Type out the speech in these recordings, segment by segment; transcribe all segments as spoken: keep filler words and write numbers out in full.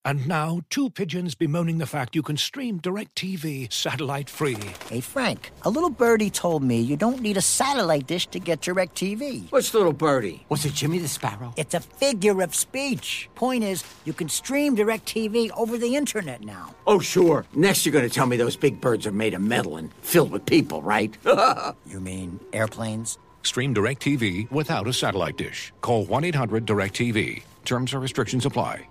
And now, two pigeons bemoaning the fact you can stream DirecTV satellite-free. Hey, Frank, a little birdie told me you don't need a satellite dish to get DirecTV. What's little birdie? Was it Jimmy the Sparrow? It's a figure of speech. Point is, you can stream DirecTV over the internet now. Oh, sure. Next you're going to tell me those big birds are made of metal and filled with people, right? You mean airplanes? Stream DirecTV without a satellite dish. Call one eight hundred direct T V. Terms and restrictions apply.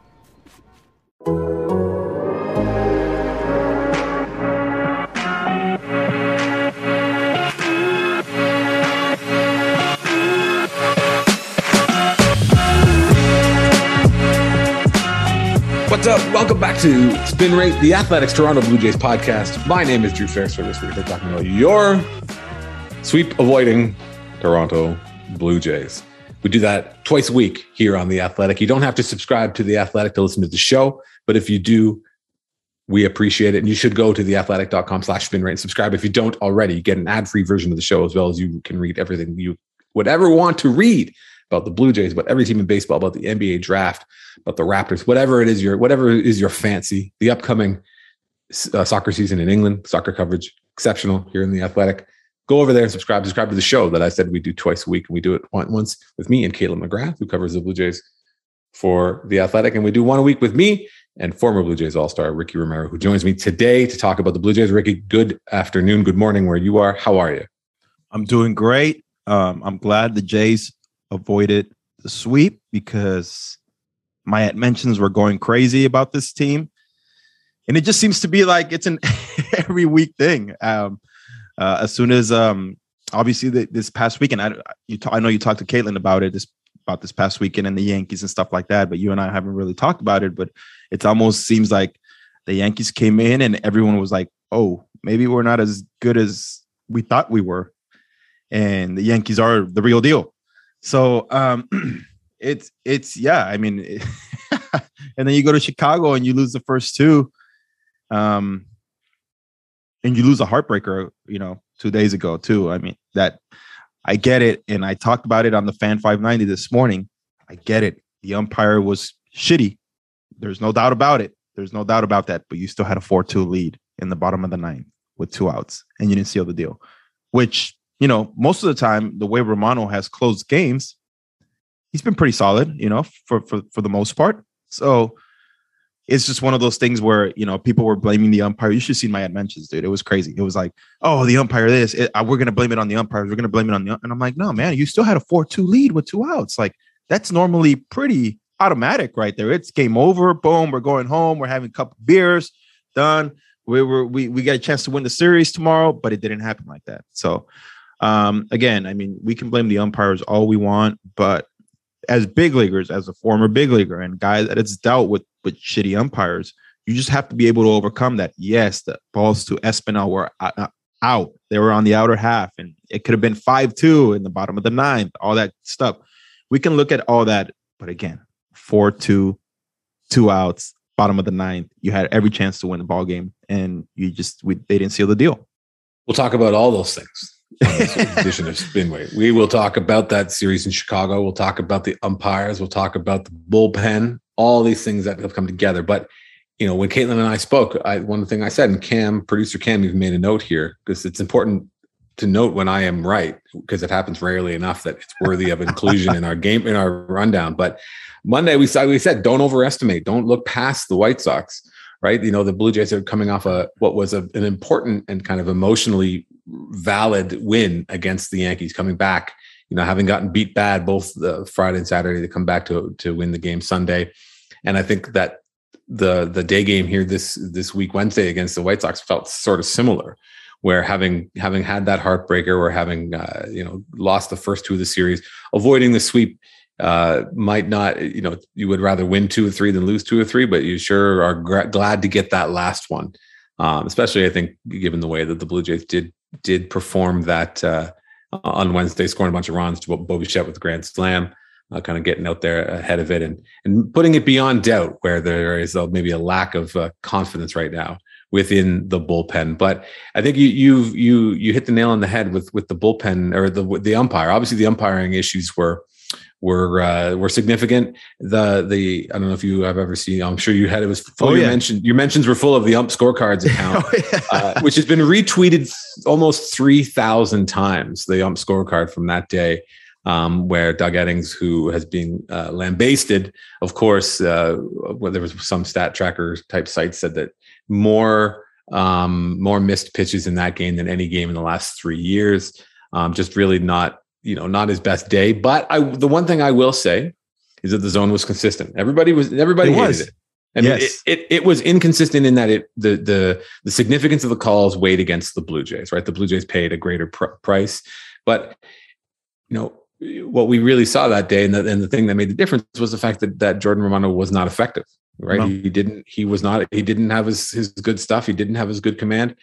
What's up? Welcome back to Spin Rate, the Athletics Toronto Blue Jays podcast. My name is Drew Fairstone. This week we're talking about your sweep avoiding Toronto Blue Jays. We do that twice a week here on The Athletic. You don't have to subscribe to The Athletic to listen to the show, but if you do, we appreciate it. And you should go to theathletic.com slash spin rate and subscribe. If you don't already, you get an ad-free version of the show, as well as you can read everything you would ever want to read about the Blue Jays, about every team in baseball, about the N B A draft, about the Raptors, whatever it is your, whatever is your fancy. The upcoming uh, soccer season in England, soccer coverage, exceptional here in The Athletic. Go over there and subscribe. Subscribe to the show that I said we do twice a week. And we do it once with me and Caitlin McGrath, who covers the Blue Jays for The Athletic. And we do one a week with me and former Blue Jays All-Star Ricky Romero, who joins me today to talk about the Blue Jays. Ricky, good afternoon, good morning where you are. How are you? I'm doing great. Um, I'm glad the Jays avoided the sweep because my mentions were going crazy about this team. And it just seems to be like it's an every week thing. Um, uh, as soon as, um, obviously, the, this past weekend, I, you t- I know you talked to Caitlin about it, this about this past weekend and the Yankees and stuff like that, but you and I haven't really talked about it. But it almost seems like the Yankees came in and everyone was like, oh, maybe we're not as good as we thought we were. And the Yankees are the real deal. So um, it's, it's, yeah, I mean, it, and then you go to Chicago and you lose the first two. Um, and you lose a heartbreaker, you know, two days ago too. I mean, that I get it. And I talked about it on the Fan five ninety this morning. I get it. The umpire was shitty. There's no doubt about it. There's no doubt about that. But you still had a four two lead in the bottom of the ninth with two outs and you didn't seal the deal, which, you know, most of the time, the way Romano has closed games, he's been pretty solid, you know, for, for, for the most part. So it's just one of those things where, you know, people were blaming the umpire. You should have seen my ad mentions, dude. It was crazy. It was like, oh, the umpire this. It, uh, we're going to blame it on the umpires. We're going to blame it on the... And I'm like, no, man, you still had a four two lead with two outs. Like, that's normally pretty automatic right there. It's game over. Boom. We're going home. We're having a couple beers. Done. We were we we got a chance to win the series tomorrow, but it didn't happen like that. So, um, again, I mean, we can blame the umpires all we want, but as big leaguers, as a former big leaguer and guy that it's dealt with with shitty umpires, you just have to be able to overcome that. Yes, the balls to Espinal were out. They were on the outer half, and it could have been five two in the bottom of the ninth, all that stuff. We can look at all that, but again, four two, two outs, bottom of the ninth. You had every chance to win the ball game, and you just we, they didn't seal the deal. We'll talk about all those things. On this edition of Spinway. We will talk about that series in Chicago. We'll talk about the umpires. We'll talk about the bullpen, all these things that have come together. But, you know, when Caitlin and I spoke, I, one thing I said, and Cam, producer Cam, even made a note here, because it's important to note when I am right, because it happens rarely enough that it's worthy of inclusion in our game, in our rundown. But Monday, we said, we said, don't overestimate, don't look past the White Sox, right? You know, the Blue Jays are coming off a, what was a, an important and kind of emotionally valid win against the Yankees, coming back, you know, having gotten beat bad both the Friday and Saturday to come back to to win the game Sunday. And I think that the the day game here this this week, Wednesday, against the White Sox felt sort of similar, where having having had that heartbreaker, or having uh, you know lost the first two of the series, avoiding the sweep uh, might not, you know, you would rather win two or three than lose two or three, but you sure are gra- glad to get that last one. Um, especially, I think, given the way that the Blue Jays did did perform that uh, on Wednesday, scoring a bunch of runs to Bo Bichette with the grand slam, uh, kind of getting out there ahead of it and and putting it beyond doubt, where there is uh, maybe a lack of uh, confidence right now within the bullpen. But I think you you you you hit the nail on the head with with the bullpen, or the the umpire. Obviously, the umpiring issues were were uh, were significant. The the I don't know if you have ever seen. I'm sure you had. It was full. Oh, your yeah. mention. Your mentions were full of the ump scorecards account, Oh, yeah. uh, which has been retweeted almost three thousand times. The ump scorecard from that day, um, where Doug Eddings, who has been uh, lambasted, of course, uh, well, there was some stat tracker type site said that more um, more missed pitches in that game than any game in the last three years. Um, just really not. You know, not his best day, but I, the one thing I will say is that the zone was consistent. Everybody was, everybody It hated was. it. I mean, Yes. it, it, it was inconsistent in that it, the, the, the significance of the calls weighed against the Blue Jays, right? The Blue Jays paid a greater pr- price, but you know, what we really saw that day and the, and the thing that made the difference was the fact that, that Jordan Romano was not effective, right? No. He didn't, he was not, he didn't have his, his good stuff. He didn't have his good command,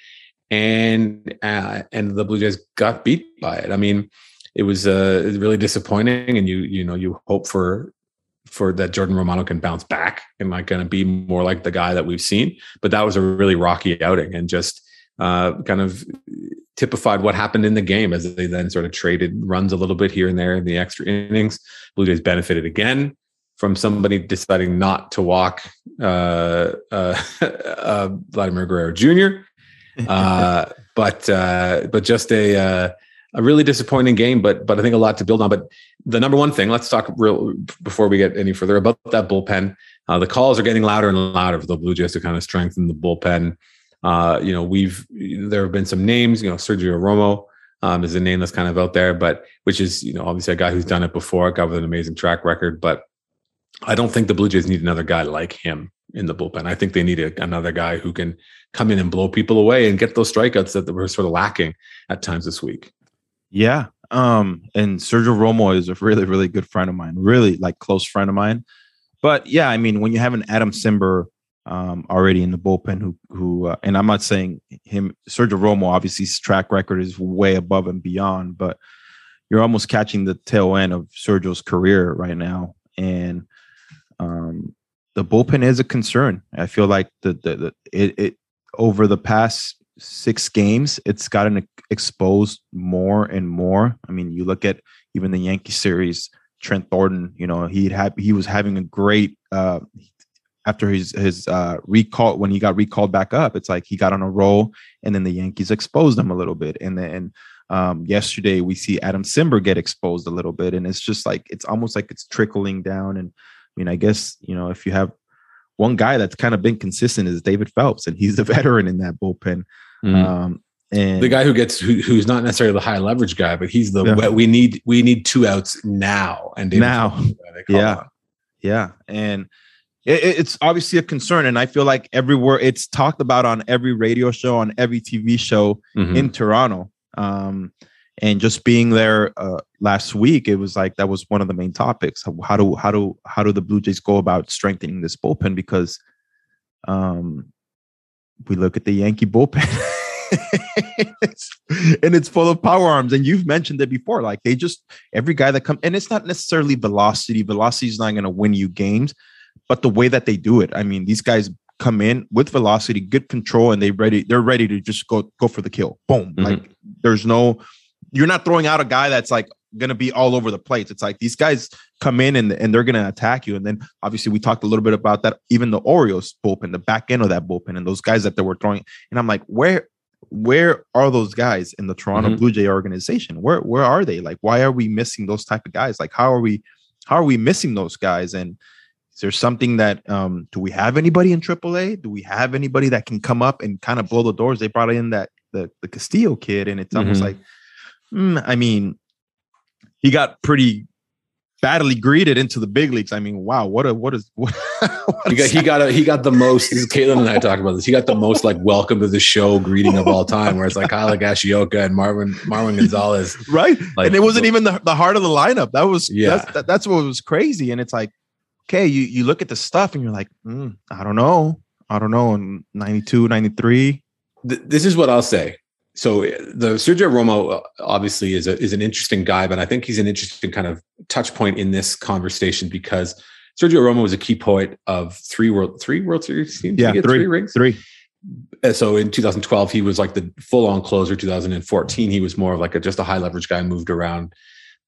and, uh, and the Blue Jays got beat by it. I mean, it was uh, really disappointing, and you you know you hope for for that Jordan Romano can bounce back and like going to be more like the guy that we've seen. But that was a really rocky outing, and just uh, kind of typified what happened in the game as they then sort of traded runs a little bit here and there in the extra innings. Blue Jays benefited again from somebody deciding not to walk uh, uh, uh, Vladimir Guerrero Junior Uh, but uh, but just a uh, a really disappointing game, but but I think a lot to build on. But the number one thing, let's talk real before we get any further about that bullpen. Uh, the calls are getting louder and louder for the Blue Jays to kind of strengthen the bullpen. Uh, you know, we've there have been some names. You know, Sergio Romo um, is a name that's kind of out there, but which is you know obviously a guy who's done it before, a guy with an amazing track record. But I don't think the Blue Jays need another guy like him in the bullpen. I think they need a, another guy who can come in and blow people away and get those strikeouts that were sort of lacking at times this week. Yeah. Um, and Sergio Romo is a really, really good friend of mine, really like close friend of mine. But yeah, I mean, when you have an Adam Simber um, already in the bullpen who, who, uh, and I'm not saying him, Sergio Romo, obviously his track record is way above and beyond, but you're almost catching the tail end of Sergio's career right now. And um, the bullpen is a concern. I feel like the, the, the it, it over the past six games, it's gotten exposed more and more. I mean, you look at even the Yankee series, Trent Thornton, you know, he had he was having a great uh, after his his uh, recall when he got recalled back up. It's like he got on a roll, and then the Yankees exposed him a little bit. And then um, yesterday we see Adam Simber get exposed a little bit, and it's just like it's almost like it's trickling down. And I mean, I guess you know if you have one guy that's kind of been consistent is David Phelps, and he's the veteran in that bullpen. Mm-hmm. Um, and the guy who gets who, who's not necessarily the high leverage guy, but he's the yeah. we need we need two outs now and David now, Phelps, yeah, on. yeah, and it, it's obviously a concern, and I feel like everywhere it's talked about on every radio show, on every T V show mm-hmm. in Toronto, um, and just being there uh, last week, it was like that was one of the main topics. How do how do how do the Blue Jays go about strengthening this bullpen? Because um, we look at the Yankee bullpen. it's, and it's full of power arms, and you've mentioned it before. Like they just every guy that comes, and it's not necessarily velocity. Velocity is not going to win you games, but the way that they do it. I mean, these guys come in with velocity, good control, and they ready. They're ready to just go go for the kill. Boom! Mm-hmm. Like there's no, you're not throwing out a guy that's like going to be all over the place. It's like these guys come in and and they're going to attack you. And then obviously we talked a little bit about that. Even the Orioles bullpen, the back end of that bullpen, and those guys that they were throwing. And I'm like, where? Where are those guys in the Toronto mm-hmm. Blue Jay organization? Where where are they? Like, why are we missing those type of guys? Like, how are we how are we missing those guys? And is there something that um, do we have anybody in triple A? Do we have anybody that can come up and kind of blow the doors? They brought in that the the Castillo kid, and it's almost mm-hmm. like, mm, I mean, he got pretty badly greeted into the big leagues. I mean, wow, what a what is what, what he got he got a, he got the most. This is Caitlin and I talked about this. He got the most like welcome to the show greeting of all time, where it's like Kyle Higashioka and Marwin Marwin Gonzalez, right? Like, and it wasn't even the, the heart of the lineup. That was yeah. That's, that, that's what was crazy. And it's like, okay, you you look at the stuff and you're like, mm, I don't know, I don't know. In ninety-two, ninety-three Th- this is what I'll say. So the Sergio Romo obviously is a, is an interesting guy, but I think he's an interesting kind of touch point in this conversation because Sergio Romo was a key point of three world three World Series teams. Yeah, three, three rings. Three. So in two thousand twelve, he was like the full on closer. two thousand fourteen, he was more of like a, just a high leverage guy, moved around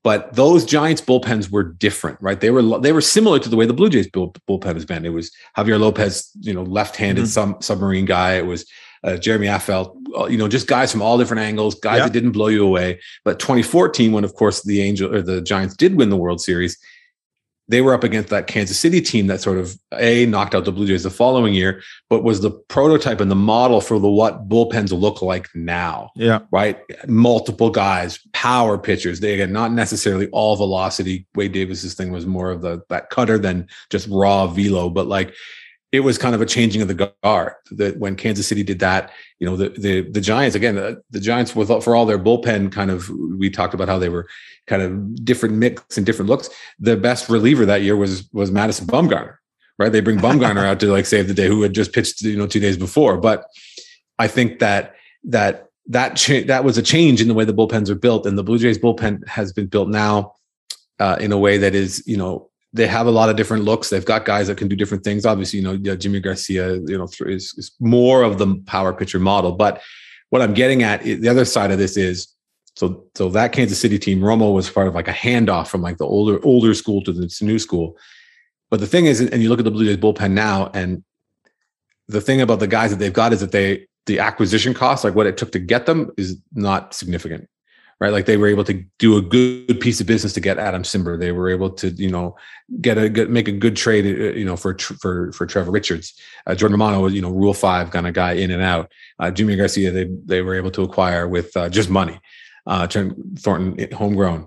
But those Giants bullpens were different, right? They were they were similar to the way the Blue Jays bull, bullpen has been. It was Javier Lopez, you know, left-handed mm-hmm. sub, submarine guy. It was uh, Jeremy Affeldt, you know, just guys from all different angles, guys yeah. that didn't blow you away. But twenty fourteen, when of course the Angel or the Giants did win the World Series, they were up against that Kansas City team that sort of a knocked out the Blue Jays the following year, but was the prototype and the model for the what bullpens look like now. Yeah, right. Multiple guys, power pitchers. They again not necessarily all velocity. Wade Davis's thing was more of the that cutter than just raw velo, but like it was kind of a changing of the guard. That when Kansas City did that, you know, the the the Giants again, the, the Giants with for all their bullpen kind of, we talked about how they were kind of different mix and different looks. The best reliever that year was was Madison Bumgarner, right? They bring Bumgarner out to like save the day, who had just pitched, you know, two days before. But I think that that that cha- that was a change in the way the bullpens are built, and the Blue Jays bullpen has been built now uh, in a way that is, you know, they have a lot of different looks. They've got guys that can do different things. Obviously, you know, Jimmy Garcia, you know, is, is more of the power pitcher model. But what I'm getting at, the other side of this is, so so that Kansas City team, Romo was part of like a handoff from like the older older school to the new school. But the thing is, and you look at the Blue Jays bullpen now, and the thing about the guys that they've got is that they the acquisition cost, like what it took to get them, is not significant. Right, like they were able to do a good piece of business to get Adam Simber. They were able to, you know, get a good, make a good trade, you know, for for for Trevor Richards. Uh, Jordan Romano was, you know, Rule Five kind of guy in and out. Uh, Jimmy Garcia, they they were able to acquire with uh, just money. Uh, Thornton, homegrown.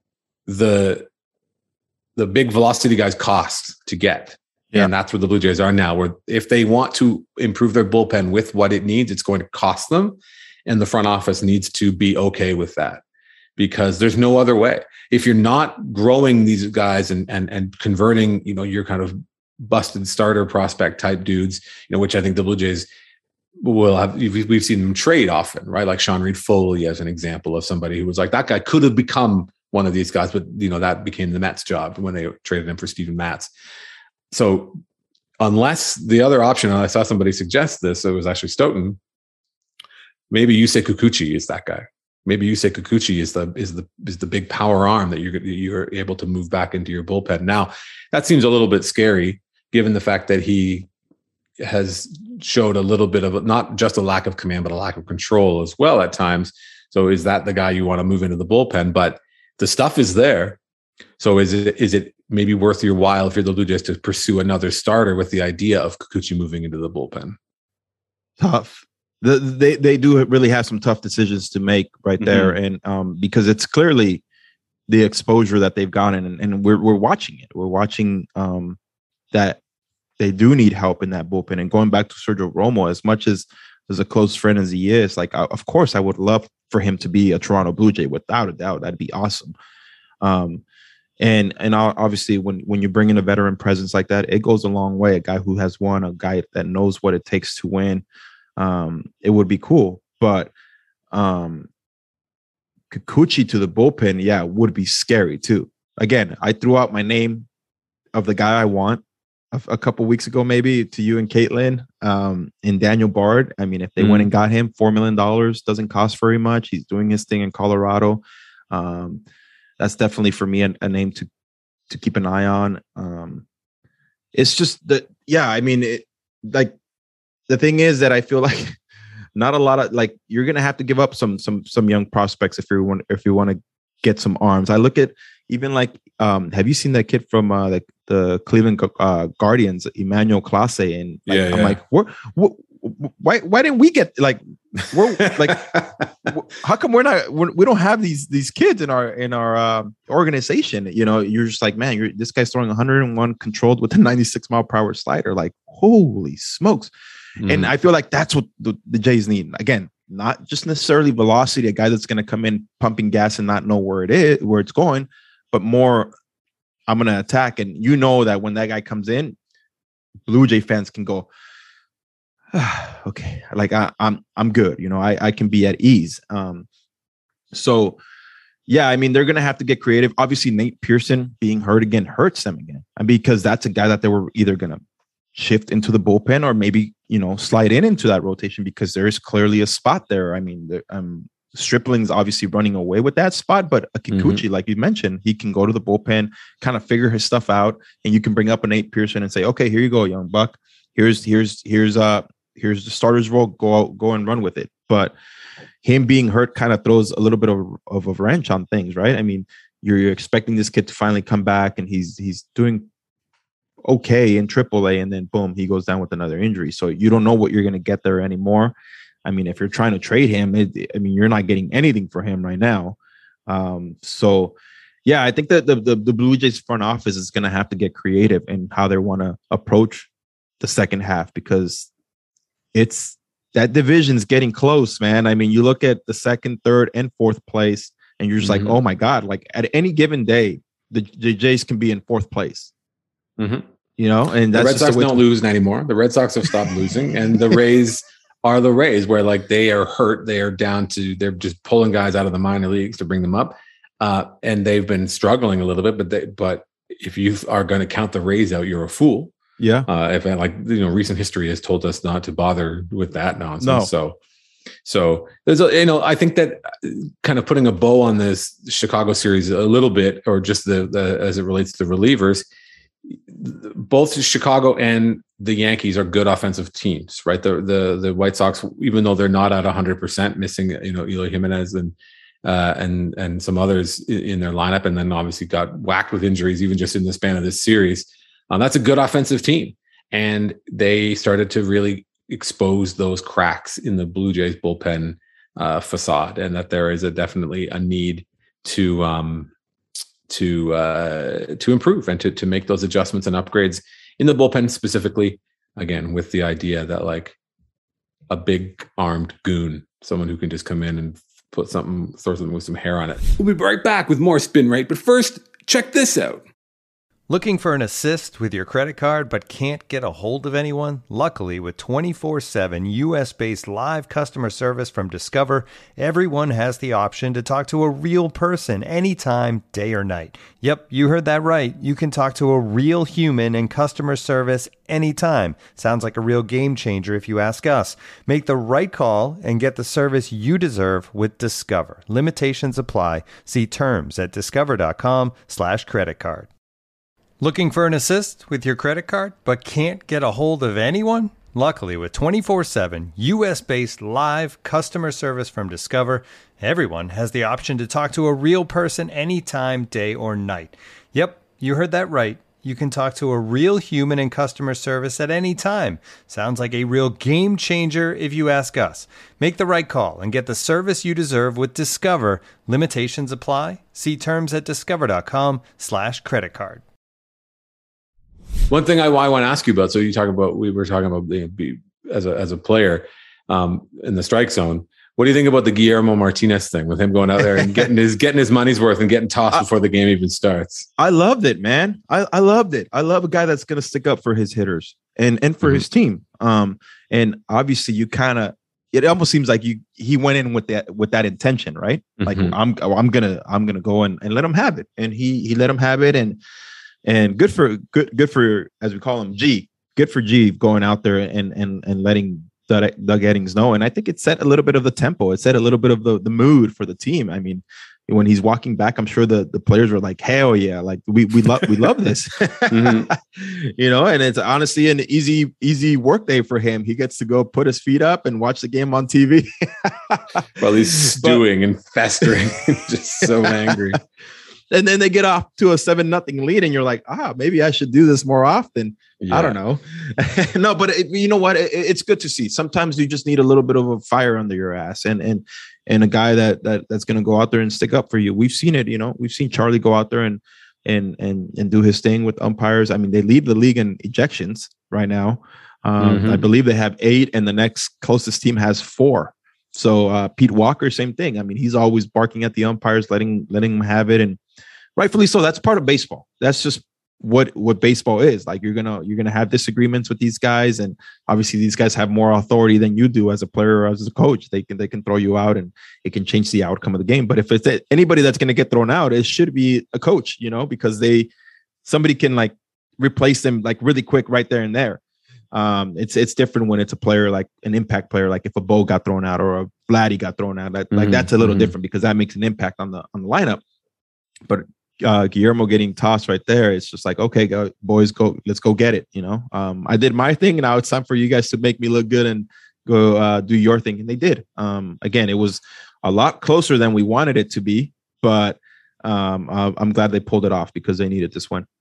The the big velocity guys cost to get, yeah. and that's where the Blue Jays are now. Where if they want to improve their bullpen with what it needs, it's going to cost them, and the front office needs to be okay with that. Because there's no other way. If you're not growing these guys and and and converting, you know, your kind of busted starter prospect type dudes, you know, which I think the Blue Jays will have. We've seen them trade often, right? Like Sean Reed Foley as an example of somebody who was like, that guy could have become one of these guys, but you know, that became the Mets' job when they traded him for Steven Matz. So unless the other option, and I saw somebody suggest this, it was actually Stoughton. Maybe Yusei Kikuchi is that guy. Maybe Yusei Kikuchi is the is the is the big power arm that you're you're able to move back into your bullpen. Now, that seems a little bit scary, given the fact that he has showed a little bit of not just a lack of command, but a lack of control as well at times. So, is that the guy you want to move into the bullpen? But the stuff is there. So, is it is it maybe worth your while if you're the Blue Jays to pursue another starter with the idea of Kikuchi moving into the bullpen? Tough. The, they they do really have some tough decisions to make right there, mm-hmm. and um, because it's clearly the exposure that they've gotten, and, and we're we're watching it. We're watching um, that they do need help in that bullpen. And going back to Sergio Romo, as much as as a close friend as he is, like I, of course I would love for him to be a Toronto Blue Jay without a doubt. That'd be awesome. Um, and and obviously when when you bring in a veteran presence like that, it goes a long way. A guy who has won, a guy that knows what it takes to win. Um, it would be cool, but um, Kikuchi to the bullpen, yeah, would be scary too. Again, I threw out my name of the guy I want a, a couple weeks ago, maybe to you and Caitlin, um, in Daniel Bard. I mean, if they mm. went and got him, four million dollars doesn't cost very much. He's doing his thing in Colorado. Um, that's definitely for me a, a name to to keep an eye on. Um, it's just that, yeah. I mean, it like. The thing is that I feel like not a lot of like you're gonna have to give up some some some young prospects if you want if you want to get some arms. I look at even like um, have you seen that kid from uh, like the Cleveland uh, Guardians, Emmanuel Clase? And like, yeah, yeah. I'm like, we're, we're, why why didn't we get like we're like how come we're not we're, we don't have these these kids in our in our uh, organization? You know, you're just like, man, you're this guy's throwing one hundred one controlled with a ninety-six mile per hour slider. Like, holy smokes. Mm. And I feel like that's what the, the Jays need. Again, not just necessarily velocity, a guy that's going to come in pumping gas and not know where it is, where it's going, but more, I'm going to attack. And you know that when that guy comes in, Blue Jay fans can go, ah, okay, like I, I'm I'm good. You know, I, I can be at ease. Um, so, yeah, I mean, they're going to have to get creative. Obviously, Nate Pearson being hurt again hurts them again. And because that's a guy that they were either going to shift into the bullpen or maybe, you know, slide in into that rotation because there is clearly a spot there. I mean, um, Stripling's obviously running away with that spot, but a Kikuchi, mm-hmm. like you mentioned, he can go to the bullpen, kind of figure his stuff out, and you can bring up a Nate Pearson and say, okay, here you go, young buck. Here's here's here's uh here's the starter's role. Go out, go and run with it. But him being hurt kind of throws a little bit of, of a wrench on things, right? I mean, you're, you're expecting this kid to finally come back, and he's he's doing okay in triple A, and then boom, he goes down with another injury. So you don't know what you're going to get there anymore. I mean, if you're trying to trade him, it, I mean, you're not getting anything for him right now. Um, so, yeah, I think that the, the the Blue Jays front office is going to have to get creative in how they want to approach the second half, because it's that division's getting close, man. I mean, you look at the second, third, and fourth place, and you're just mm-hmm. like, oh my God, like at any given day, the, the Jays can be in fourth place. Mm-hmm. You know, and that's the Red Sox the don't lose anymore. The Red Sox have stopped losing, and the Rays are the Rays, where like they are hurt. They are down to, they're just pulling guys out of the minor leagues to bring them up. Uh, and they've been struggling a little bit, but they, but if you are going to count the Rays out, you're a fool. Yeah. Uh, if like, you know, recent history has told us not to bother with that nonsense. No. So, so there's a, you know, I think that kind of putting a bow on this Chicago series a little bit, or just the, the as it relates to the relievers, both Chicago and the Yankees are good offensive teams, right? The the the White Sox, even though they're not at one hundred percent, missing, you know, Eloy Jimenez and uh, and and some others in their lineup, and then obviously got whacked with injuries even just in the span of this series. Um, that's a good offensive team, and they started to really expose those cracks in the Blue Jays bullpen uh, facade, and that there is a definitely a need to um, to uh, to improve and to to make those adjustments and upgrades in the bullpen specifically, again, with the idea that like a big armed goon, someone who can just come in and put something, throw something with some hair on it. We'll be right back with more Spin Rate, but first, check this out. Looking for an assist with your credit card but can't get a hold of anyone? Luckily, with twenty-four seven U S-based live customer service from Discover, everyone has the option to talk to a real person anytime, day or night. Yep, you heard that right. You can talk to a real human in customer service anytime. Sounds like a real game changer if you ask us. Make the right call and get the service you deserve with Discover. Limitations apply. See terms at discover.com slash credit card. Looking for an assist with your credit card but can't get a hold of anyone? Luckily, with twenty-four seven U S-based live customer service from Discover, everyone has the option to talk to a real person anytime, day or night. Yep, you heard that right. You can talk to a real human in customer service at any time. Sounds like a real game changer if you ask us. Make the right call and get the service you deserve with Discover. Limitations apply. See terms at discover.com slash credit card. One thing I, I want to ask you about, so you talk about, we were talking about the, as a as a player um, in the strike zone. What do you think about the Guillermo Martinez thing, with him going out there and getting his getting his money's worth and getting tossed before the game even starts? I loved it, man. I, I loved it. I love a guy that's going to stick up for his hitters and and for mm-hmm. his team. Um, and obviously, you kind of, it almost seems like you he went in with that with that intention, right? Mm-hmm. Like I'm I'm gonna I'm gonna go and, and let him have it, and he he let him have it, and. And good for good, good for, as we call him, G. Good for G going out there and and and letting Doug, Doug Eddings know. And I think it set a little bit of the tempo. It set a little bit of the, the mood for the team. I mean, when he's walking back, I'm sure the, the players were like, "Hell yeah! Like we we love we love this." mm-hmm. You know, and it's honestly an easy easy work day for him. He gets to go put his feet up and watch the game on T V. Well, he's stewing but, and festering, just so angry. And then they get off to a seven nothing lead, and you're like, ah, maybe I should do this more often. Yeah. I don't know. No, but it, you know what? It, it's good to see. Sometimes you just need a little bit of a fire under your ass, and and and a guy that that that's going to go out there and stick up for you. We've seen it. You know, we've seen Charlie go out there and and and and do his thing with umpires. I mean, they lead the league in ejections right now. Um, mm-hmm. I believe they have eight, and the next closest team has four. So uh, Pete Walker, same thing. I mean, he's always barking at the umpires, letting letting them have it, and rightfully so. That's part of baseball. That's just what what baseball is. Like you're gonna you're gonna have disagreements with these guys, and obviously these guys have more authority than you do as a player or as a coach. They can they can throw you out, and it can change the outcome of the game. But if it's anybody that's gonna get thrown out, it should be a coach, you know, because they somebody can like replace them like really quick right there and there. Um, it's it's different when it's a player like an impact player, like if a Bo got thrown out or a Vladdy got thrown out. That, mm-hmm. Like that's a little mm-hmm. different because that makes an impact on the on the lineup. But uh, Guillermo getting tossed right there, it's just like, okay, go, boys, go, let's go get it. You know, um, I did my thing, and now it's time for you guys to make me look good and go uh, do your thing, and they did. Um, again, it was a lot closer than we wanted it to be, but um, uh, I'm glad they pulled it off because they needed this win.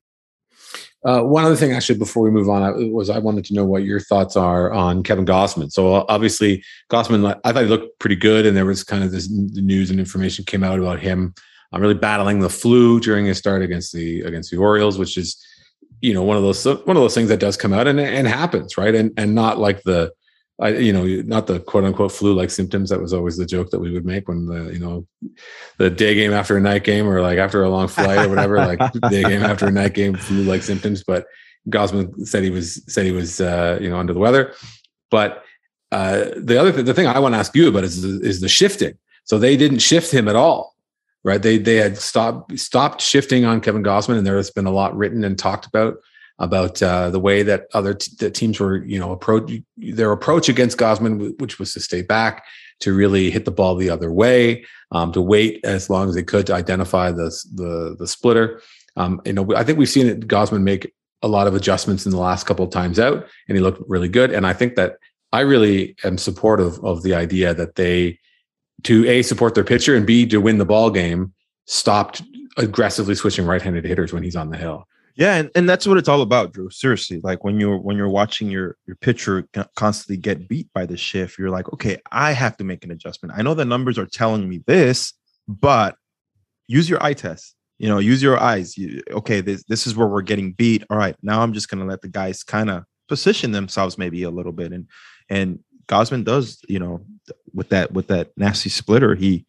Uh, one other thing, actually, before we move on, I, was I wanted to know what your thoughts are on Kevin Gausman. So uh, obviously, Gausman, I thought he looked pretty good, and there was kind of this news and information came out about him um, really battling the flu during his start against the against the Orioles, which is, you know, one of those one of those things that does come out and and happens, right? And and not like the I, you know, not the quote unquote flu-like symptoms. That was always the joke that we would make when the, you know, the day game after a night game or like after a long flight or whatever, like day game after a night game, flu-like symptoms. But Gausman said he was, said he was, uh, you know, under the weather. But uh, the other th- the thing I want to ask you about is, is the shifting. So they didn't shift him at all, right? They, they had stopped, stopped shifting on Kevin Gausman, and there has been a lot written and talked about about uh, the way that other t- the teams were, you know, approach their approach against Gausman, which was to stay back, to really hit the ball the other way, um, to wait as long as they could to identify the the, the splitter. Um, you know, I think we've seen it, Gausman make a lot of adjustments in the last couple of times out, and he looked really good. And I think that I really am supportive of the idea that they, to A, support their pitcher, and B, to win the ball game, stopped aggressively switching right-handed hitters when he's on the hill. Yeah, and, and that's what it's all about, Drew. Seriously, like when you're when you're watching your your pitcher constantly get beat by the shift, you're like, okay, I have to make an adjustment. I know the numbers are telling me this, but use your eye test. You know, use your eyes. You, okay, this this is where we're getting beat. All right, now I'm just gonna let the guys kind of position themselves maybe a little bit. And and Gausman does, you know, with that with that nasty splitter, he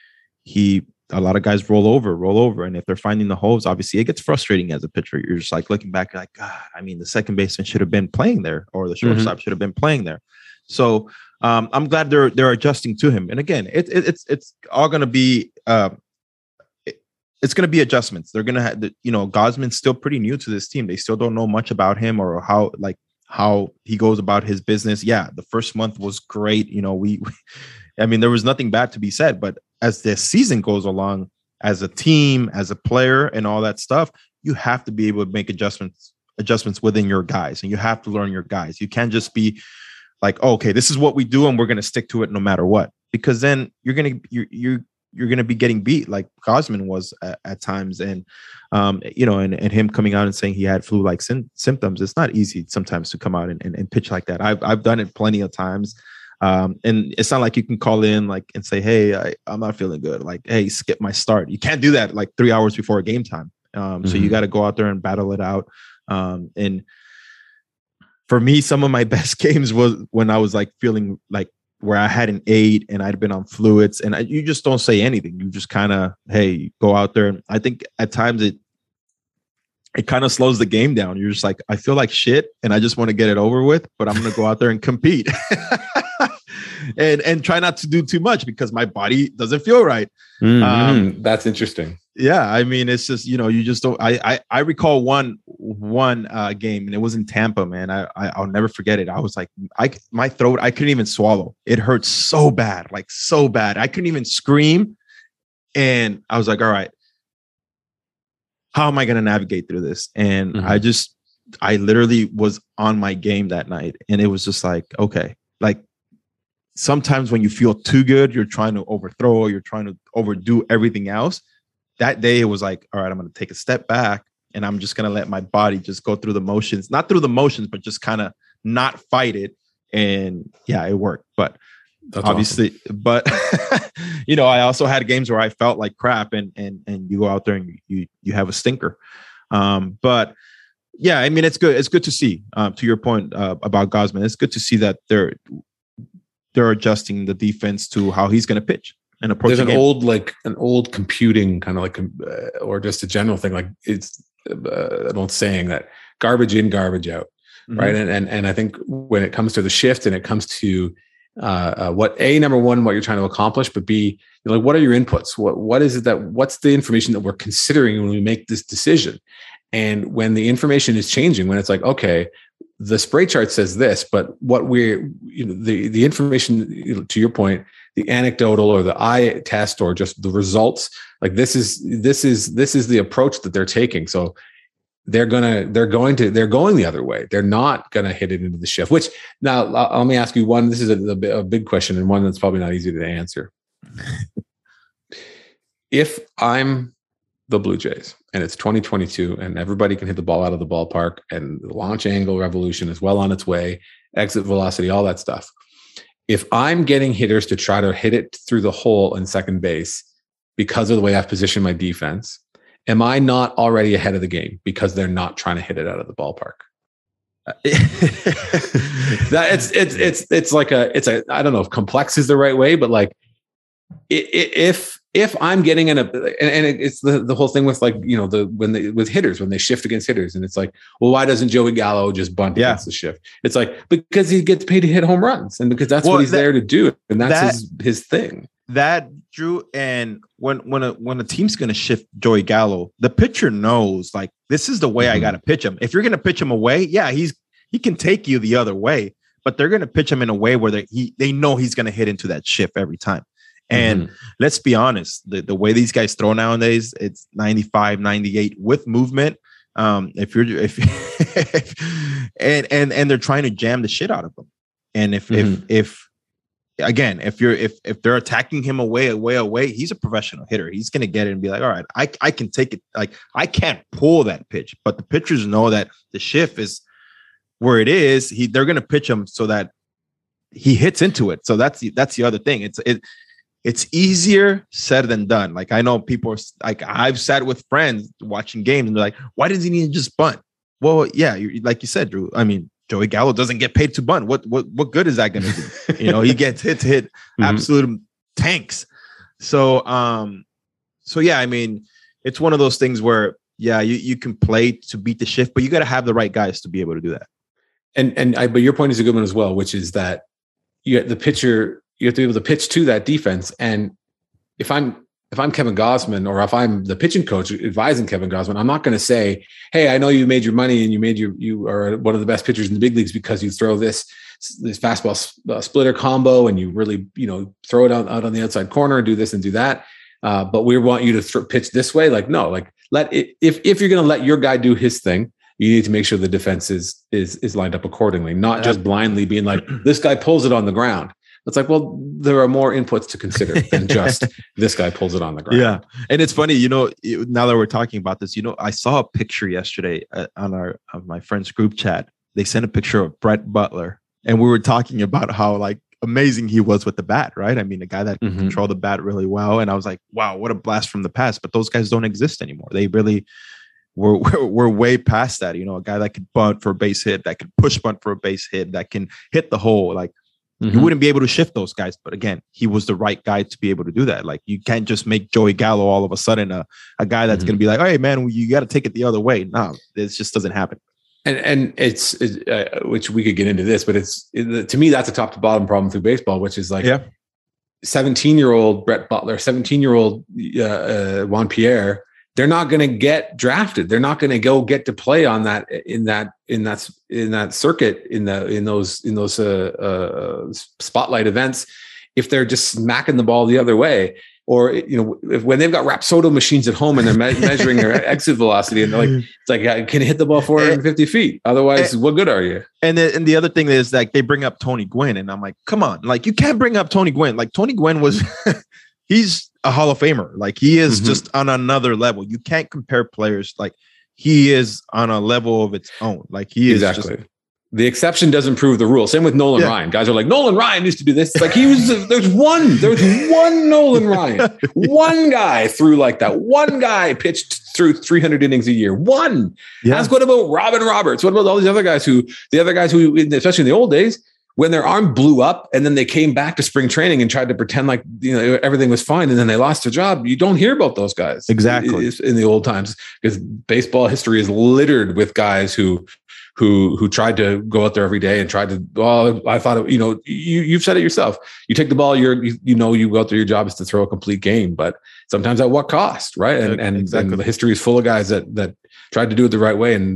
he. A lot of guys roll over, roll over. And if they're finding the holes, obviously it gets frustrating as a pitcher. You're just like looking back, you're like, God, I mean, the second baseman should have been playing there, or the shortstop mm-hmm. should have been playing there. So um, I'm glad they're they're adjusting to him. And again, it, it, it's it's all going to be uh, it, it's going to be adjustments. They're going to have, you know, Gausman's still pretty new to this team. They still don't know much about him or how like how he goes about his business. Yeah, the first month was great. You know, we, we I mean, there was nothing bad to be said, but as the season goes along, as a team, as a player, and all that stuff, you have to be able to make adjustments adjustments within your guys, and you have to learn your guys. You can't just be like, oh, okay, this is what we do, and we're going to stick to it no matter what, because then you're going to you're you're you're going to be getting beat like Gausman was at, at times, and um, you know, and, and him coming out and saying he had flu-like sim- symptoms. It's not easy sometimes to come out and, and, and pitch like that. I've I've done it plenty of times. Um, and it's not like you can call in like and say, hey, I, I'm not feeling good. Like, hey, skip my start. You can't do that like three hours before game time. Um, mm-hmm. So you got to go out there and battle it out. Um, and for me, some of my best games was when I was like feeling like where I had an eight and I'd been on fluids, and I, you just don't say anything. You just kind of, hey, go out there. And I think at times it, it kind of slows the game down. You're just like, I feel like shit and I just want to get it over with, but I'm going to go out there and compete. and and try not to do too much because my body doesn't feel right. Mm-hmm. Um, That's interesting. Yeah, I mean, it's just, you know, you just don't. I I, I recall one one uh, game, and it was in Tampa, man. I, I I'll never forget it. I was like, I my throat, I couldn't even swallow. It hurt so bad, like so bad. I couldn't even scream, and I was like, all right, how am I going to navigate through this? And mm-hmm. I just, I literally was on my game that night, and it was just like, okay, like. Sometimes when you feel too good, you're trying to overthrow, you're trying to overdo everything else. That day it was like, all right, I'm going to take a step back and I'm just going to let my body just go through the motions, not through the motions, but just kind of not fight it. And yeah, it worked. But That's obviously, awesome. But you know, I also had games where I felt like crap, and and and you go out there and you you have a stinker. Um, but yeah, I mean, it's good. It's good to see. Uh, to your point uh, about Gausman, it's good to see that they're. They're adjusting the defense to how he's going to pitch and approach. There's an game. old, like an old computing kind of like, uh, or just a general thing. Like it's uh, an old saying that garbage in, garbage out. Mm-hmm. Right. And, and, and I think when it comes to the shift and it comes to uh, uh, what a number one, what you're trying to accomplish, but B, you know, like, what are your inputs? What, what is it that, what's the information that we're considering when we make this decision? And when the information is changing, when it's like, okay, the spray chart says this, but what we're, you know, the, the information, you know, to your point, the anecdotal or the eye test or just the results, like this is, this is, this is the approach that they're taking. So they're going to, they're going to, they're going the other way. They're not going to hit it into the shift, which now uh, let me ask you one, this is a, a big question and one that's probably not easy to answer. If I'm the Blue Jays and it's twenty twenty-two and everybody can hit the ball out of the ballpark and the launch angle revolution is well on its way, exit velocity, all that stuff. If I'm getting hitters to try to hit it through the hole in second base because of the way I've positioned my defense, am I not already ahead of the game because they're not trying to hit it out of the ballpark? that it's, it's, it's, it's like a, it's a, I don't know if complex is the right way, but like if, if I'm getting in a, and it's the, the whole thing with like, you know, the, when they, with hitters, when they shift against hitters and it's like, well, why doesn't Joey Gallo just bunt yeah. against the shift? It's like, because he gets paid to hit home runs and because that's well, what he's that, there to do. And that's that, his, his thing. That Drew. And when, when a, when a team's going to shift Joey Gallo, the pitcher knows like, this is the way mm-hmm. I got to pitch him. If you're going to pitch him away, yeah, he's, he can take you the other way, but they're going to pitch him in a way where they, he, they know he's going to hit into that shift every time. And mm-hmm. let's be honest, the, the way these guys throw nowadays, it's ninety-five, ninety-eight with movement. Um, if you're if and and and they're trying to jam the shit out of them. And if mm-hmm. if if again, if you're if if they're attacking him away, away, away, he's a professional hitter. He's gonna get it and be like, all right, I, I can take it. Like I can't pull that pitch, but the pitchers know that the shift is where it is. He they're gonna pitch him so that he hits into it. So that's the that's the other thing. It's it. It's easier said than done. Like I know people are like, I've sat with friends watching games and they're like, why does he need to just bunt? Well, yeah, you, like you said, Drew, I mean, Joey Gallo doesn't get paid to bunt. What, what, what good is that going to do? You know, he gets hit to hit mm-hmm. absolute tanks. So, um, so yeah, I mean, it's one of those things where, yeah, you, you can play to beat the shift, but you got to have the right guys to be able to do that. And, and I, but your point is a good one as well, which is that you the pitcher, you have to be able to pitch to that defense. And if I'm if I'm Kevin Gausman or if I'm the pitching coach advising Kevin Gausman, I'm not going to say, hey, I know you made your money and you made your you are one of the best pitchers in the big leagues because you throw this this fastball uh, splitter combo and you really, you know, throw it out, out on the outside corner and do this and do that. Uh, but we want you to th- pitch this way. Like, no, like let it, if if you're going to let your guy do his thing, you need to make sure the defense is is is lined up accordingly, not just blindly being like, this guy pulls it on the ground. It's like, well, there are more inputs to consider than just this guy pulls it on the ground. Yeah. And it's funny, you know, now that we're talking about this, you know, I saw a picture yesterday on our, of my friend's group chat. They sent a picture of Brett Butler and we were talking about how like amazing he was with the bat, right? I mean, a guy that can mm-hmm. control the bat really well. And I was like, wow, what a blast from the past. But those guys don't exist anymore. They really we're, we're, we're way past that. You know, a guy that could bunt for a base hit, that could push bunt for a base hit, that can hit the hole. Like, mm-hmm. you wouldn't be able to shift those guys. But again, he was the right guy to be able to do that. Like, you can't just make Joey Gallo all of a sudden a, a guy that's mm-hmm. going to be like, hey, man, you got to take it the other way. No, this just doesn't happen. And and it's, it's uh, which we could get into this, but it's it, to me, that's a top to bottom problem through baseball, which is like yeah. seventeen year old Brett Butler, seventeen year old uh, uh, Juan Pierre. They're not going to get drafted. They're not going to go get to play on that in that in that in that circuit in the in those in those uh, uh, spotlight events if they're just smacking the ball the other way. Or, you know, if, when they've got Rapsodo machines at home and they're me- measuring their exit velocity and they're like, it's like, I can hit the ball four hundred fifty feet. Otherwise, and, what good are you? And the, and the other thing is like, they bring up Tony Gwynn and I'm like, come on, like you can't bring up Tony Gwynn. Like Tony Gwynn was, he's a Hall of Famer. Like he is mm-hmm. just on another level. You can't compare players. Like he is on a level of its own. Like he is exactly. just, the exception doesn't prove the rule. Same with Nolan yeah. Ryan. Guys are like, Nolan Ryan used to do this. It's like he was, there's one, there's one Nolan Ryan. One guy threw like that. One guy pitched through three hundred innings a year. One. Yeah. Ask what about Robin Roberts? What about all these other guys who, the other guys who, especially in the old days, when their arm blew up and then they came back to spring training and tried to pretend like, you know, everything was fine and then they lost their job. You don't hear about those guys. Exactly. In the old times, because baseball history is littered with guys who, who who tried to go out there every day and tried to, well, I thought, it, you know, you, you've said it yourself. You take the ball, you're, you, you know, you go out there, your job is to throw a complete game, but sometimes at what cost, right? And and, exactly. and the history is full of guys that that tried to do it the right way. And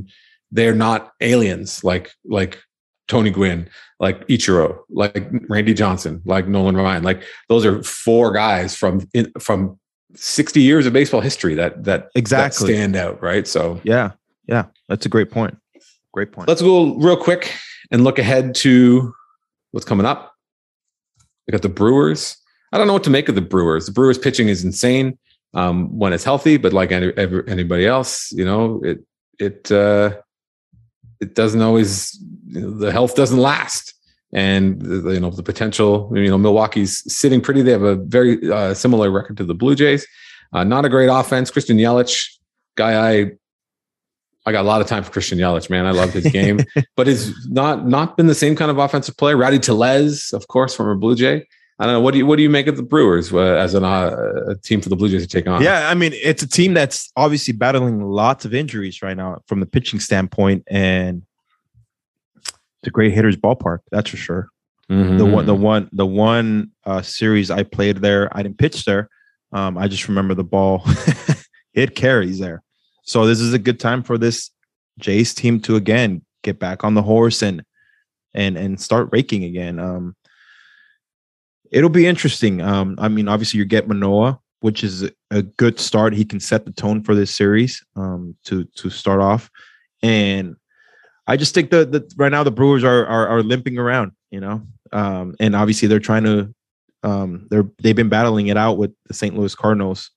they're not aliens like like Tony Gwynn, like Ichiro, like Randy Johnson, like Nolan Ryan. Like those are four guys from in, from sixty years of baseball history that that exactly that stand out, right? So yeah, yeah, that's a great point. Great point. Let's go real quick and look ahead to what's coming up. We got the Brewers. I don't know what to make of the Brewers. The Brewers pitching is insane um, when it's healthy, but like any, every, anybody else, you know, it it uh, it doesn't always. You know, the health doesn't last, and the, you know the potential. You know, Milwaukee's sitting pretty. They have a very uh, similar record to the Blue Jays. Uh, not a great offense. Christian Yelich, guy I. I got a lot of time for Christian Yelich, man. I love his game, but it's not not been the same kind of offensive player. Rowdy Tellez, of course, former Blue Jay. I don't know. What do you what do you make of the Brewers uh, as an, uh, a team for the Blue Jays to take on? Yeah, I mean, it's a team that's obviously battling lots of injuries right now from the pitching standpoint, and it's a great hitter's ballpark, that's for sure. Mm-hmm. The one, the one, the one uh, series I played there, I didn't pitch there. Um, I just remember the ball hit carries there. So this is a good time for this Jays team to again get back on the horse and and and start raking again. Um, it'll be interesting. Um, I mean, obviously you get Manoah, which is a good start. He can set the tone for this series um, to to start off. And I just think that the, right now the Brewers are, are are limping around, you know, um, and obviously they're trying to um, they're they've been battling it out with the Saint Louis Cardinals.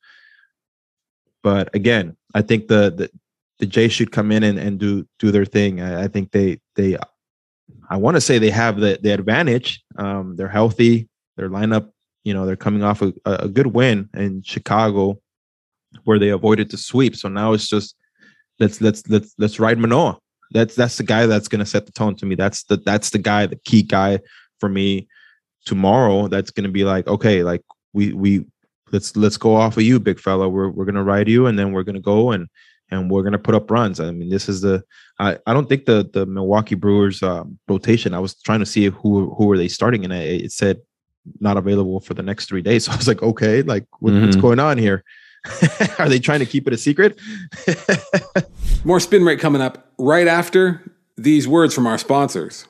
But again, I think the the, the Jays should come in and, and do do their thing. I, I think they they I want to say they have the the advantage. Um, they're healthy. Their lineup, you know, they're coming off a, a good win in Chicago, where they avoided the sweep. So now it's just let's let's let's let's ride Manoah. That's that's the guy that's going to set the tone to me. That's the that's the guy, the key guy for me tomorrow. That's going to be like, okay, like we we. Let's let's go off of you, big fella. We're we're gonna ride you, and then we're gonna go and and we're gonna put up runs. I mean, this is the I, I don't think the the Milwaukee Brewers um, rotation. I was trying to see who who were they starting, and it, it said not available for the next three days. So I was like, okay, like what, mm-hmm. what's going on here? Are they trying to keep it a secret? More Spin Rate coming up right after these words from our sponsors.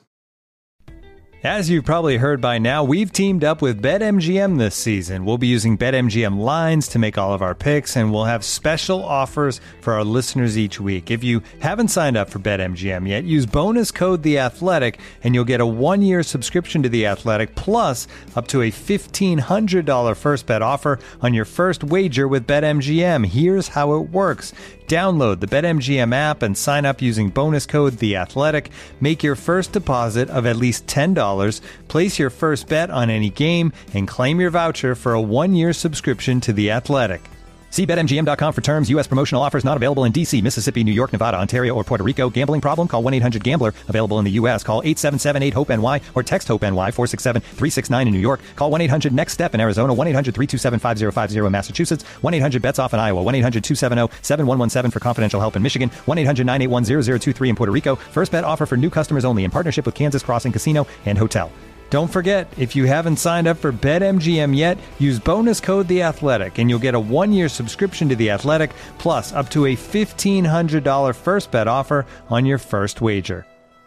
As you've probably heard by now, we've teamed up with BetMGM this season. We'll be using BetMGM lines to make all of our picks, and we'll have special offers for our listeners each week. If you haven't signed up for BetMGM yet, use bonus code The Athletic, and you'll get a one-year subscription to The Athletic, plus up to a fifteen hundred dollars first bet offer on your first wager with BetMGM. Here's how it works. Download the BetMGM app and sign up using bonus code The Athletic. Make your first deposit of at least ten dollars. Place your first bet on any game and claim your voucher for a one-year subscription to The Athletic. See Bet M G M dot com for terms. U S promotional offers not available in D C, Mississippi, New York, Nevada, Ontario, or Puerto Rico. Gambling problem? Call one eight hundred gambler. Available in the U S. Call eight seven seven eight hope N Y or text HOPE-NY four six seven three six nine in New York. Call one eight hundred next step in Arizona. one eight hundred three two seven five zero five zero in Massachusetts. one eight hundred bets off in Iowa. one eight hundred two seven zero seven one one seven for confidential help in Michigan. one eight hundred nine eight one zero zero two three in Puerto Rico. First bet offer for new customers only in partnership with Kansas Crossing Casino and Hotel. Don't forget, if you haven't signed up for BetMGM yet, use bonus code The Athletic, and you'll get a one-year subscription to The Athletic, plus up to a fifteen hundred dollars first bet offer on your first wager.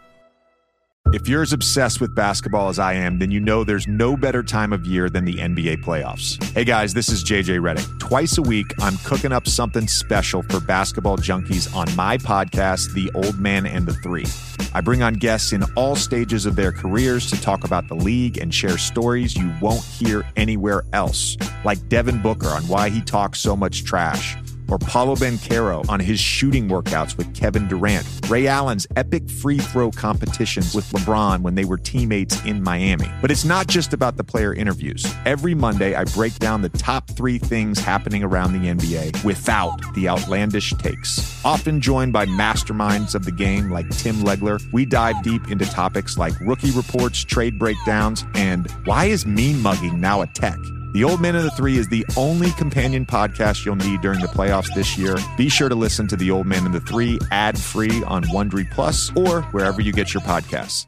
If you're as obsessed with basketball as I am, then you know there's no better time of year than the N B A playoffs. Hey guys, this is J J Redick. Twice a week, I'm cooking up something special for basketball junkies on my podcast, The Old Man and the Three. I bring on guests in all stages of their careers to talk about the league and share stories you won't hear anywhere else, like Devin Booker on why he talks so much trash, or Paolo Banchero on his shooting workouts with Kevin Durant, Ray Allen's epic free throw competitions with LeBron when they were teammates in Miami. But it's not just about the player interviews. Every Monday, I break down the top three things happening around the N B A without the outlandish takes. Often joined by masterminds of the game like Tim Legler, we dive deep into topics like rookie reports, trade breakdowns, and why is mean mugging now a tech? The Old Man and the Three is the only companion podcast you'll need during the playoffs this year. Be sure to listen to The Old Man and the Three ad-free on Wondery Plus or wherever you get your podcasts.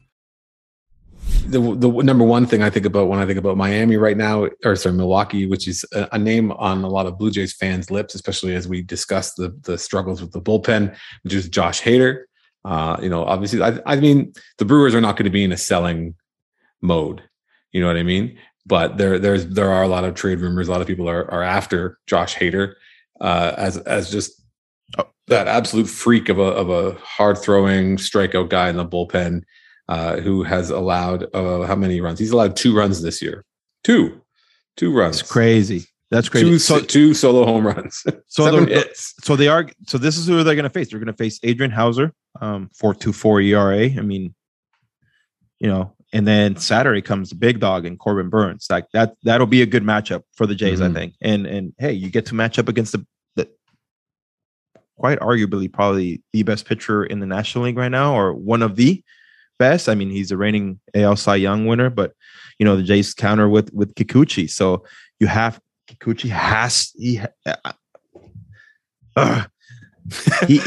The the number one thing I think about when I think about Miami right now, or sorry, Milwaukee, which is a, a name on a lot of Blue Jays fans' lips, especially as we discuss the the struggles with the bullpen, which is Josh Hader. Uh, you know, obviously, I, I mean, the Brewers are not going to be in a selling mode. You know what I mean? But there, there's there are a lot of trade rumors. A lot of people are are after Josh Hader uh, as as just that absolute freak of a of a hard throwing strikeout guy in the bullpen uh, who has allowed uh, how many runs? He's allowed two runs this year. Two, two runs. It's crazy. That's crazy. Two, so, two solo home runs. So Seven the, hits. So they are. So this is who they're going to face. They're going to face Adrian Hauser, um, four two four E R A. I mean, you know, and then Saturday comes the big dog and Corbin Burns. Like that. That'll be a good matchup for the Jays, mm-hmm. I think. And and hey, you get to match up against the, the quite arguably probably the best pitcher in the National League right now, or one of the best. I mean, he's a reigning A L Cy Young winner, but you know the Jays counter with with Kikuchi. So you have. Kikuchi has he, uh, uh, he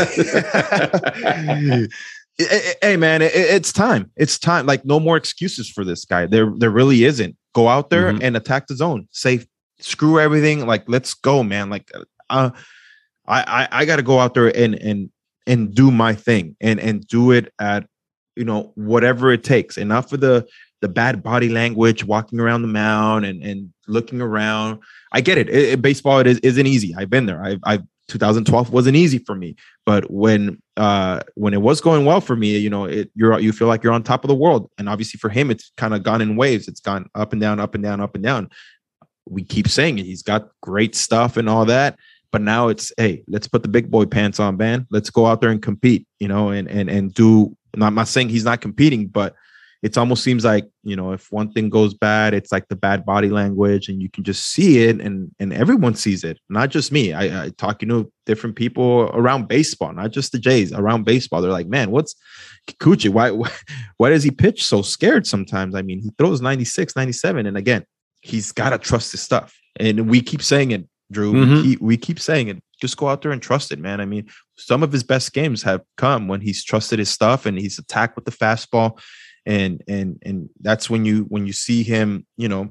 hey man, it, it's time. It's time. Like no more excuses for this guy. There, there really isn't. Go out there mm-hmm. and attack the zone. Say screw everything. Like let's go, man. Like uh, I, I, I got to go out there and and and do my thing and and do it at you know whatever it takes. Enough for the. the bad body language, walking around the mound and, and looking around. I get it. it, it baseball it is, isn't easy. I've been there. I, I twenty twelve wasn't easy for me, but when uh, when it was going well for me, you know, it you're you feel like you're on top of the world. And obviously for him, it's kind of gone in waves. It's gone up and down, up and down, up and down. We keep saying it. He's got great stuff and all that. But now it's, hey, let's put the big boy pants on, man. Let's go out there and compete, you know, and and and do. I'm not saying he's not competing, but it almost seems like, you know, if one thing goes bad, it's like the bad body language and you can just see it and, and everyone sees it. Not just me. I, I talk, you know, different people around baseball, not just the Jays, around baseball. They're like, man, what's Kikuchi? Why, why, why does he pitch so scared sometimes? I mean, he throws ninety-six, ninety-seven. And again, he's got to trust his stuff. And we keep saying it, Drew. Mm-hmm. We, keep, we keep saying it. Just go out there and trust it, man. I mean, some of his best games have come when he's trusted his stuff and he's attacked with the fastball. And and and that's when you when you see him, you know,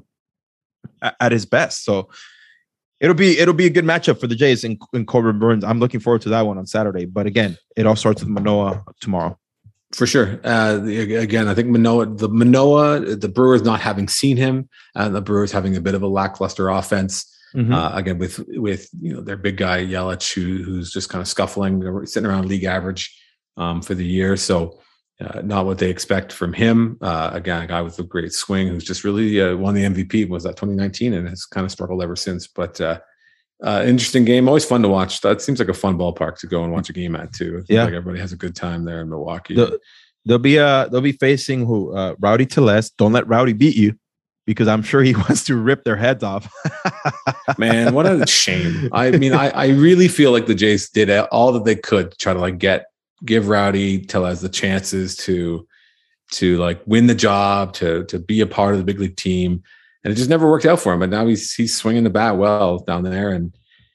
at, at his best. So it'll be it'll be a good matchup for the Jays and, and Corbin Burns. I'm looking forward to that one on Saturday. But again, it all starts with Manoah tomorrow. For sure. Uh, again, I think Manoah, the Manoah, the Brewers not having seen him, and the Brewers having a bit of a lackluster offense. Mm-hmm. Uh, again, with with you know their big guy Yelich, who, who's just kind of scuffling, sitting around league average um, for the year. So. Uh, not what they expect from him. Uh, again, a guy with a great swing who's just really uh, won the M V P. Was that twenty nineteen and has kind of struggled ever since. But uh, uh, interesting game, always fun to watch. That seems like a fun ballpark to go and watch a game at too. Yeah, like everybody has a good time there in Milwaukee. The, they'll be uh they'll be facing who uh, Rowdy Tellez. Don't let Rowdy beat you, because I'm sure he wants to rip their heads off. Man, what a shame. I mean, I I really feel like the Jays did all that they could to try to like get. give Rowdy Tellez the chances to, to like win the job, to, to be a part of the big league team. And it just never worked out for him. But now he's, he's swinging the bat well down there. And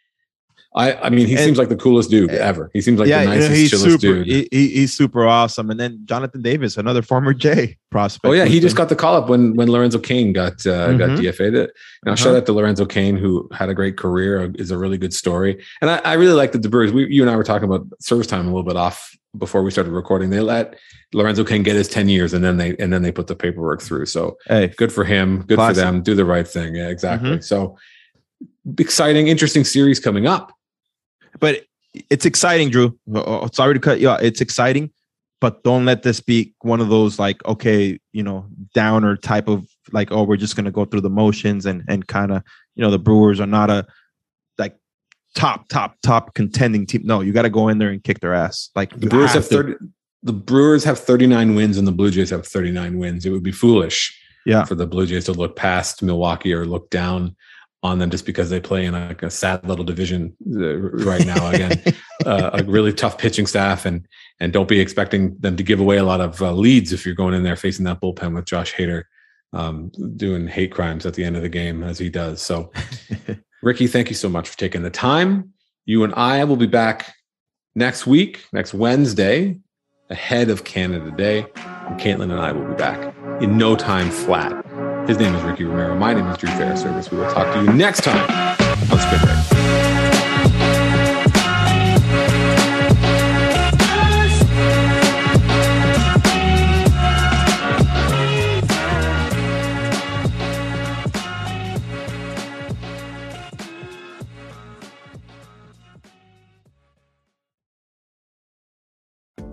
I, I mean, he and, seems like the coolest dude ever. He seems like yeah, the nicest, you know, he's chillest super, dude. He, he, he's super awesome. And then Jonathan Davis, another former Jay prospect. Oh yeah. He just got the call up when, when Lorenzo Cain got, uh, mm-hmm. got D F A'd. Now uh-huh. shout out to Lorenzo Cain, who had a great career, is a really good story. And I, I really like the Brewers. We, you and I were talking about service time a little bit off before we started recording. They let Lorenzo Cain get his ten years and then they, and then they put the paperwork through. So hey, good for him. Good classic. For them. Do the right thing. Yeah, exactly. Mm-hmm. So exciting, interesting series coming up. But it's exciting, Drew. Sorry to cut you off. It's exciting, but don't let this be one of those like, okay, you know, downer type of like, oh, we're just going to go through the motions and and kind of, you know, the Brewers are not a like top, top, top contending team. No, you got to go in there and kick their ass. Like the Brewers have, have thirty. The Brewers have thirty-nine wins and the Blue Jays have thirty-nine wins. It would be foolish, yeah, for the Blue Jays to look past Milwaukee or look down on them just because they play in like a sad little division uh, right now. Again, uh, a really tough pitching staff, and and don't be expecting them to give away a lot of uh, leads if you're going in there facing that bullpen with Josh Hader um, doing hate crimes at the end of the game as he does. So, Ricky, thank you so much for taking the time. You and I will be back next week, next Wednesday, ahead of Canada Day. And Caitlin and I will be back in no time flat. His name is Ricky Romero. My name is Drew Fairservice. We will talk to you next time on Spin Break.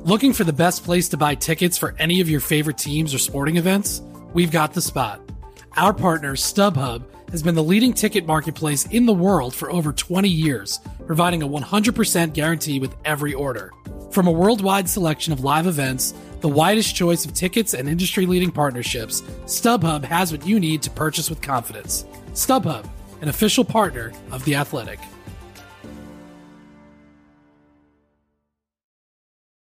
Looking for the best place to buy tickets for any of your favorite teams or sporting events? We've got the spot. Our partner, StubHub, has been the leading ticket marketplace in the world for over twenty years, providing a one hundred percent guarantee with every order. From a worldwide selection of live events, the widest choice of tickets, and industry-leading partnerships, StubHub has what you need to purchase with confidence. StubHub, an official partner of The Athletic.